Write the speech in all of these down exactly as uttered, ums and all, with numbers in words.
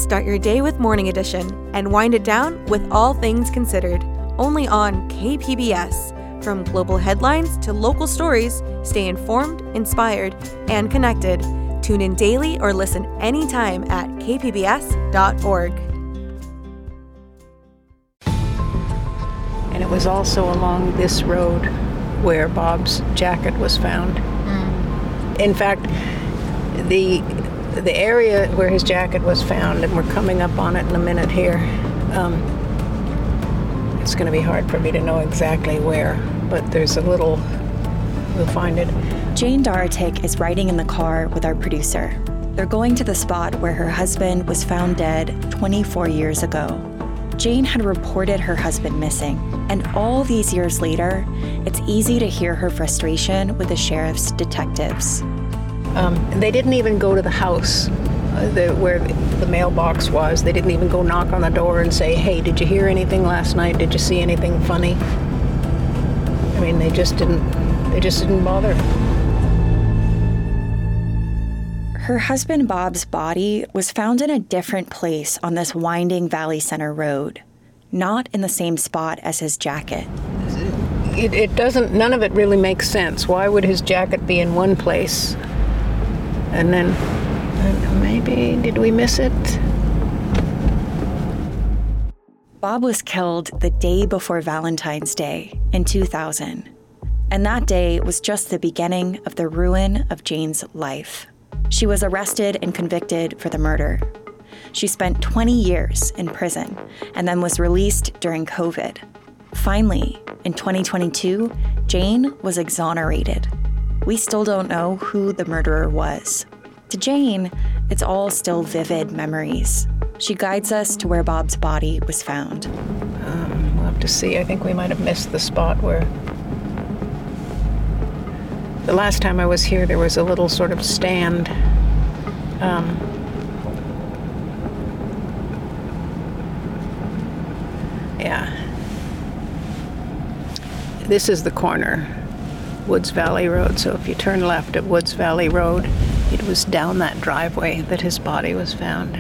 Start your day with Morning Edition and wind it down with All Things Considered, only on K P B S. From global headlines to local stories, stay informed, inspired, and connected. Tune in daily or listen anytime at k p b s dot org. And it was also along this road where Bob's jacket was found. Mm. In fact, the the area where his jacket was found, and we're coming up on it in a minute here, um, it's going to be hard for me to know exactly where, but there's a little, we'll find it. Jane Dorotek is riding in the car with our producer. They're going to the spot where her husband was found dead twenty-four years ago. Jane had reported her husband missing, and all these years later, it's easy to hear her frustration with the sheriff's detectives. Um, they didn't even go to the house uh, the, where the mailbox was. They didn't even go knock on the door and say, hey, did you hear anything last night? Did you see anything funny? I mean, they just didn't, they just didn't bother. Her husband Bob's body was found in a different place on this winding Valley Center road, not in the same spot as his jacket. It, it doesn't, none of it really makes sense. Why would his jacket be in one place? And then, and maybe, did we miss it? Bob was killed the day before Valentine's Day in two thousand. And that day was just the beginning of the ruin of Jane's life. She was arrested and convicted for the murder. She spent twenty years in prison and then was released during COVID. Finally, in twenty twenty-two, Jane was exonerated. We still don't know who the murderer was. To Jane, it's all still vivid memories. She guides us to where Bob's body was found. Um, we'll have to see. I think we might have missed the spot where... The last time I was here, there was a little sort of stand. Um, yeah. This is the corner, Woods Valley Road. So if you turn left at Woods Valley Road, it was down that driveway that his body was found.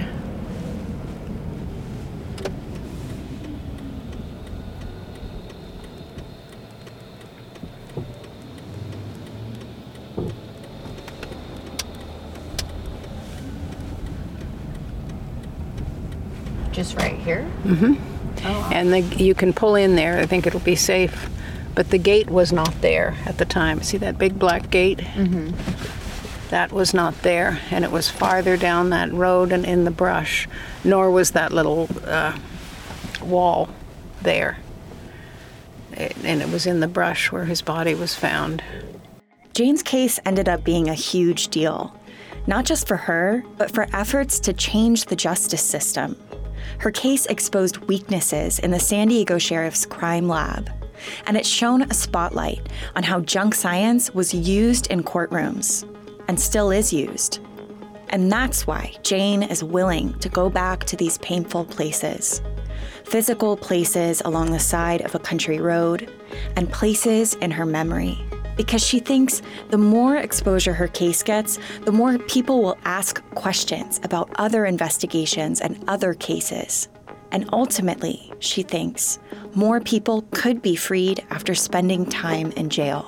Just right here? Mm-hmm. Oh, wow. And the, you can pull in there. I think it'll be safe. But the gate was not there at the time. See that big black gate? Mm-hmm. That was not there. And it was farther down that road and in the brush. Nor was that little uh, wall there. It, and it was in the brush where his body was found. Jane's case ended up being a huge deal. Not just for her, but for efforts to change the justice system. Her case exposed weaknesses in the San Diego Sheriff's crime lab, and it shone a spotlight on how junk science was used in courtrooms, and still is used. And that's why Jane is willing to go back to these painful places. Physical places along the side of a country road, and places in her memory. Because she thinks the more exposure her case gets, the more people will ask questions about other investigations and other cases. And ultimately, she thinks, more people could be freed after spending time in jail.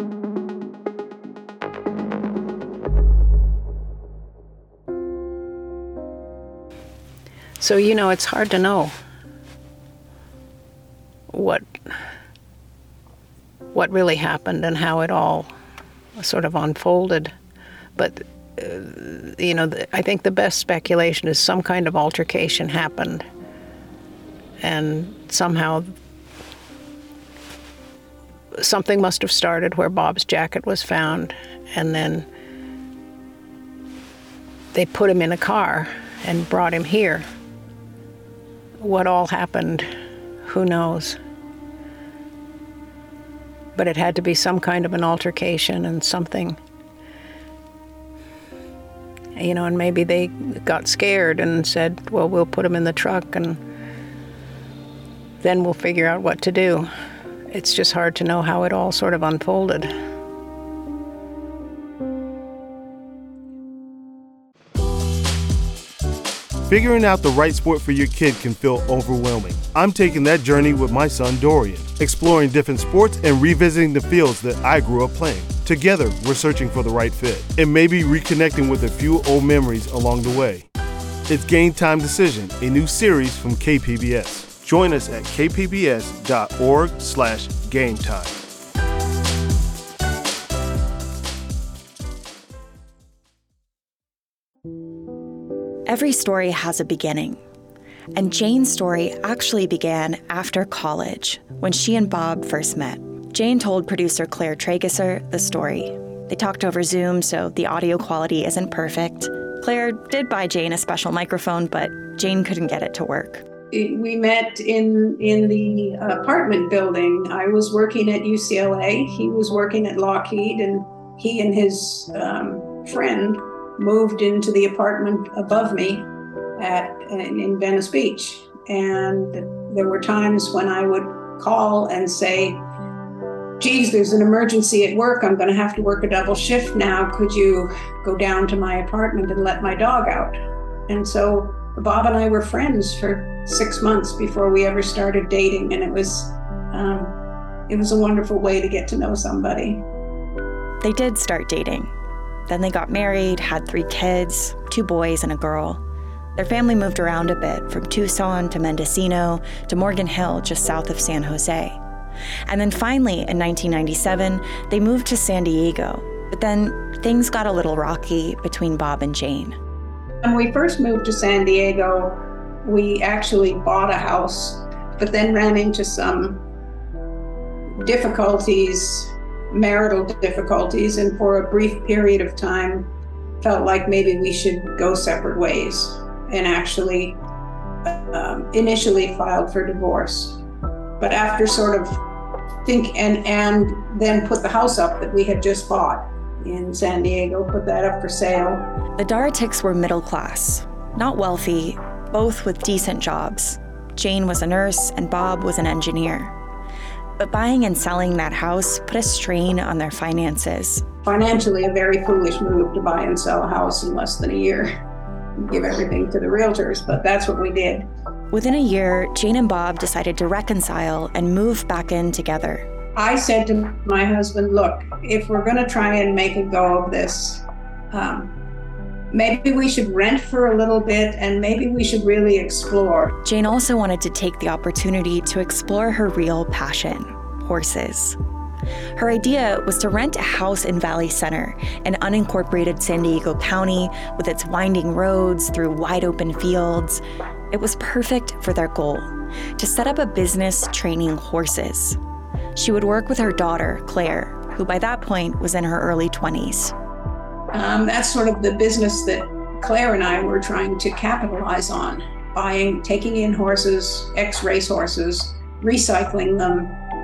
So, you know, it's hard to know what what really happened and how it all sort of unfolded. But, uh, you know, the, I think the best speculation is some kind of altercation happened. And somehow something must have started where Bob's jacket was found. And then they put him in a car and brought him here. What all happened, who knows? But it had to be some kind of an altercation and something, you know, and maybe they got scared and said, well, we'll put him in the truck and then we'll figure out what to do. It's just hard to know how it all sort of unfolded. Figuring out the right sport for your kid can feel overwhelming. I'm taking that journey with my son Dorian, exploring different sports and revisiting the fields that I grew up playing. Together, we're searching for the right fit and maybe reconnecting with a few old memories along the way. It's Game Time Decision, a new series from K P B S. Join us at k p b s dot org slash game time. Every story has a beginning. And Jane's story actually began after college, when she and Bob first met. Jane told producer Claire Trageser the story. They talked over Zoom, so the audio quality isn't perfect. Claire did buy Jane a special microphone, but Jane couldn't get it to work. We met in in the apartment building. I was working at U C L A. He was working at Lockheed, and he and his um, friend moved into the apartment above me at in Venice Beach. And there were times when I would call and say, geez, there's an emergency at work. I'm going to have to work a double shift now. Could you go down to my apartment and let my dog out? And so Bob and I were friends for six months before we ever started dating. And it was, um, it was a wonderful way to get to know somebody. They did start dating. Then they got married, had three kids, two boys and a girl. Their family moved around a bit, from Tucson to Mendocino to Morgan Hill, just south of San Jose. And then finally, in nineteen ninety-seven, they moved to San Diego. But then things got a little rocky between Bob and Jane. When we first moved to San Diego, we actually bought a house, but then ran into some difficulties, marital difficulties, and for a brief period of time felt like maybe we should go separate ways, and actually um, initially filed for divorce. But after sort of think and and then put the house up that we had just bought in San Diego, put that up for sale. The Daratics were middle class, not wealthy, both with decent jobs. Jane was a nurse and Bob was an engineer. But buying and selling that house put a strain on their finances. Financially, a very foolish move to buy and sell a house in less than a year. Give everything to the realtors, but that's what we did. Within a year, Jane and Bob decided to reconcile and move back in together. I said to my husband, look, if we're going to try and make a go of this, um, maybe we should rent for a little bit and maybe we should really explore. Jane also wanted to take the opportunity to explore her real passion, horses. Her idea was to rent a house in Valley Center, an unincorporated San Diego County with its winding roads through wide open fields. It was perfect for their goal, to set up a business training horses. She would work with her daughter, Claire, who by that point was in her early twenties. Um, that's sort of the business that Claire and I were trying to capitalize on, buying, taking in horses, ex-race horses, recycling them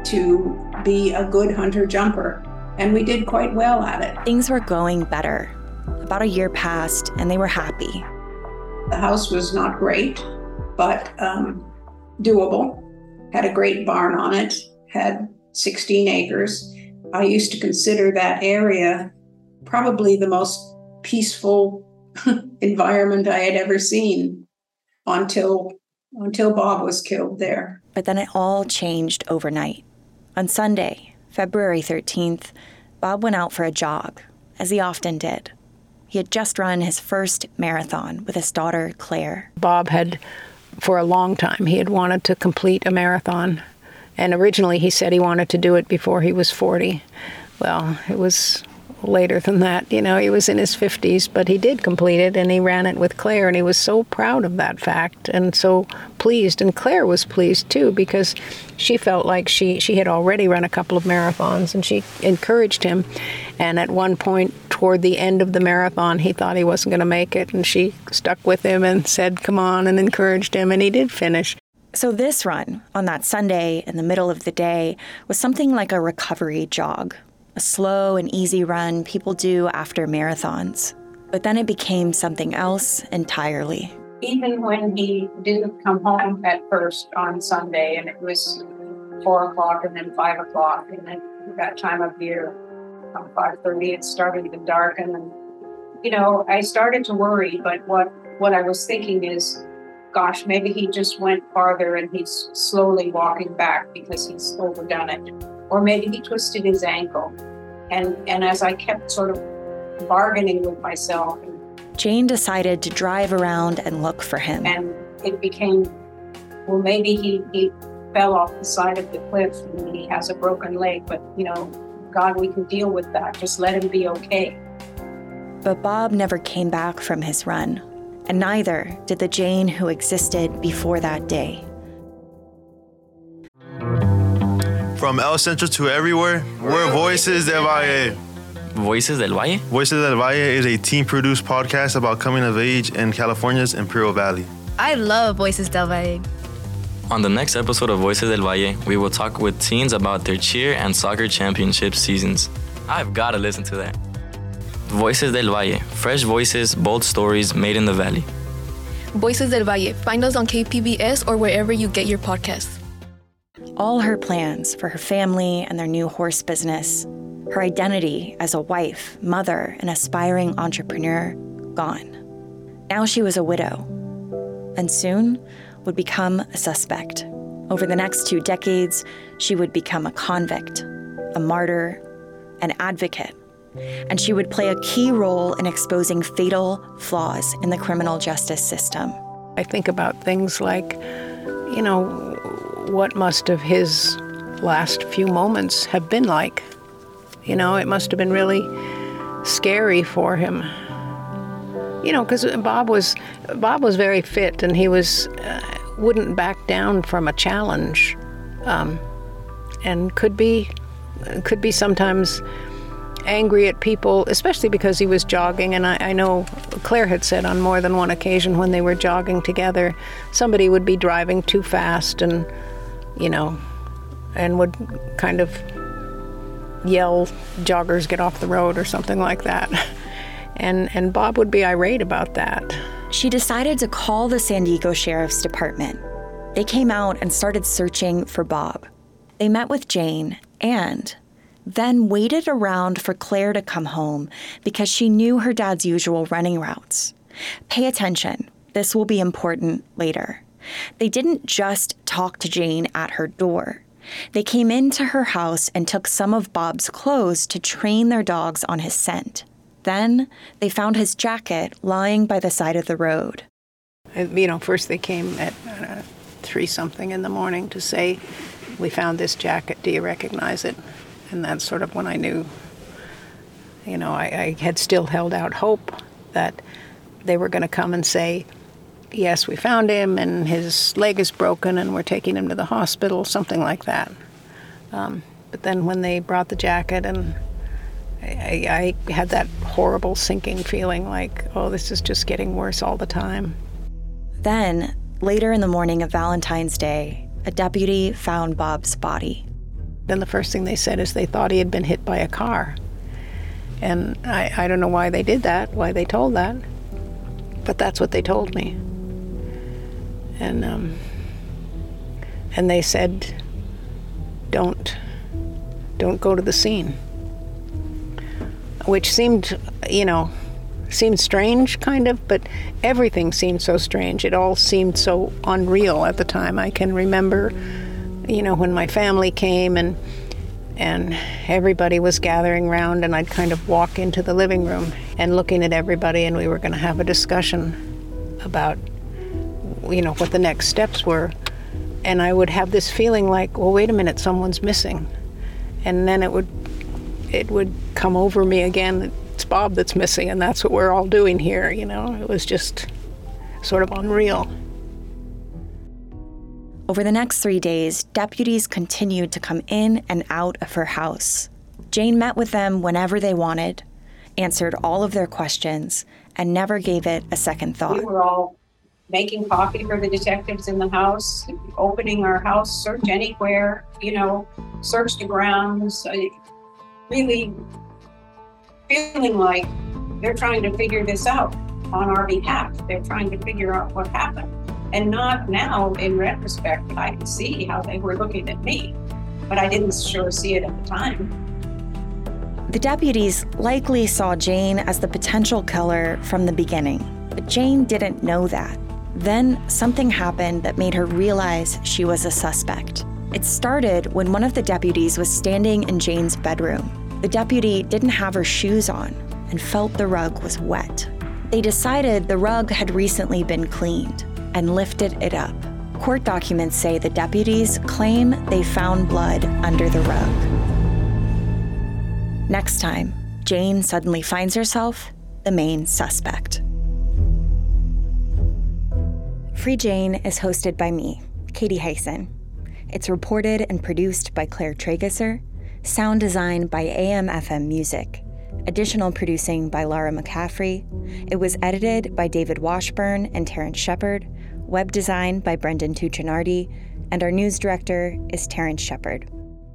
to be a good hunter-jumper. And we did quite well at it. Things were going better. About a year passed, and they were happy. The house was not great, but um, doable. Had a great barn on it, had sixteen acres. I used to consider that area probably the most peaceful environment I had ever seen until, until Bob was killed there. But then it all changed overnight. On Sunday, February thirteenth, Bob went out for a jog, as he often did. He had just run his first marathon with his daughter, Claire. Bob had, for a long time, he had wanted to complete a marathon. And originally he said he wanted to do it before he was forty. Well, it was later than that. You know, he was in his fifties, but he did complete it, and he ran it with Claire, and he was so proud of that fact and so pleased. And Claire was pleased, too, because she felt like she, she had already run a couple of marathons, and she encouraged him. And at one point, toward the end of the marathon, he thought he wasn't going to make it, and she stuck with him and said, come on, and encouraged him, and he did finish. So this run, on that Sunday in the middle of the day, was something like a recovery jog, a slow and easy run people do after marathons. But then it became something else entirely. Even when he didn't come home at first on Sunday, and it was four o'clock and then five o'clock, and then that time of year, around five thirty, it started to darken. And, you know, I started to worry, but what what I was thinking is, gosh, maybe he just went farther and he's slowly walking back because he's overdone it. Or maybe he twisted his ankle. And, and as I kept sort of bargaining with myself. Jane decided to drive around and look for him. And it became, well, maybe he, he fell off the side of the cliff and he has a broken leg, but, you know, God, we can deal with that. Just let him be okay. But Bob never came back from his run, and neither did the Jane who existed before that day. From El Centro to everywhere, we're Voices del Valle. Voices del Valle? Voices del Valle is a teen-produced podcast about coming of age in California's Imperial Valley. I love Voices del Valle. On the next episode of Voices del Valle, we will talk with teens about their cheer and soccer championship seasons. I've got to listen to that. Voices del Valle, fresh voices, bold stories made in the valley. Voices del Valle, find us on K P B S or wherever you get your podcasts. All her plans for her family and their new horse business, her identity as a wife, mother, and aspiring entrepreneur, gone. Now she was a widow, and soon would become a suspect. Over the next two decades, she would become a convict, a martyr, an advocate, and she would play a key role in exposing fatal flaws in the criminal justice system. I think about things like, you know, what must have his last few moments have been like? You know, it must have been really scary for him. You know, because Bob was Bob was very fit, and he was uh, wouldn't back down from a challenge, um, and could be could be sometimes angry at people, especially because he was jogging. And I, I know Claire had said on more than one occasion when they were jogging together, somebody would be driving too fast, and you know, and would kind of yell, "Joggers, get off the road," or something like that. And and Bob would be irate about that. She decided to call the San Diego Sheriff's Department. They came out and started searching for Bob. They met with Jane and then waited around for Claire to come home because she knew her dad's usual running routes. Pay attention. This will be important later. They didn't just talk to Jane at her door. They came into her house and took some of Bob's clothes to train their dogs on his scent. Then they found his jacket lying by the side of the road. You know, first they came at uh, three something in the morning to say, "We found this jacket. Do you recognize it?" And that's sort of when I knew, you know, I, I had still held out hope that they were going to come and say, "Yes, we found him, and his leg is broken, and we're taking him to the hospital," something like that. Um, but then when they brought the jacket, and I, I had that horrible sinking feeling like, oh, this is just getting worse all the time. Then, later in the morning of Valentine's Day, a deputy found Bob's body. Then the first thing they said is they thought he had been hit by a car. And I, I don't know why they did that, why they told that, but that's what they told me. And um, and they said, don't, don't go to the scene. Which seemed, you know, seemed strange, kind of, but everything seemed so strange. It all seemed so unreal at the time. I can remember, you know, when my family came and and everybody was gathering around, and I'd kind of walk into the living room and looking at everybody, and we were going to have a discussion about, you know, what the next steps were. And I would have this feeling like, well, wait a minute, someone's missing. And then it would it would come over me again, it's Bob that's missing, and that's what we're all doing here, you know? It was just sort of unreal. Over the next three days, deputies continued to come in and out of her house. Jane met with them whenever they wanted, answered all of their questions, and never gave it a second thought. We were all making coffee for the detectives in the house, opening our house, search anywhere, you know, search the grounds. I, really feeling like they're trying to figure this out on our behalf. They're trying to figure out what happened. And not now, in retrospect, I can see how they were looking at me, but I didn't sure see it at the time. The deputies likely saw Jane as the potential killer from the beginning. But Jane didn't know that. Then something happened that made her realize she was a suspect. It started when one of the deputies was standing in Jane's bedroom. The deputy didn't have her shoes on and felt the rug was wet. They decided the rug had recently been cleaned and lifted it up. Court documents say the deputies claim they found blood under the rug. Next time, Jane suddenly finds herself the main suspect. Free Jane is hosted by me, Katie Hyson. It's reported and produced by Claire Tragesser, sound design by A M F M Music, additional producing by Laura McCaffrey. It was edited by David Washburn and Terrence Shepard, web design by Brendan Tuccinardi, and our news director is Terrence Shepard.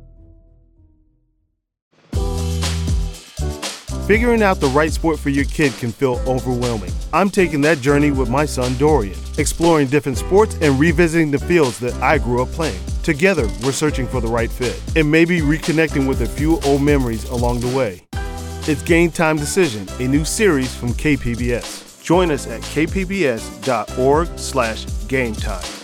Figuring out the right sport for your kid can feel overwhelming. I'm taking that journey with my son Dorian, exploring different sports and revisiting the fields that I grew up playing. Together, we're searching for the right fit and maybe reconnecting with a few old memories along the way. It's Game Time Decision, a new series from K P B S. Join us at k p b s dot org slash game time.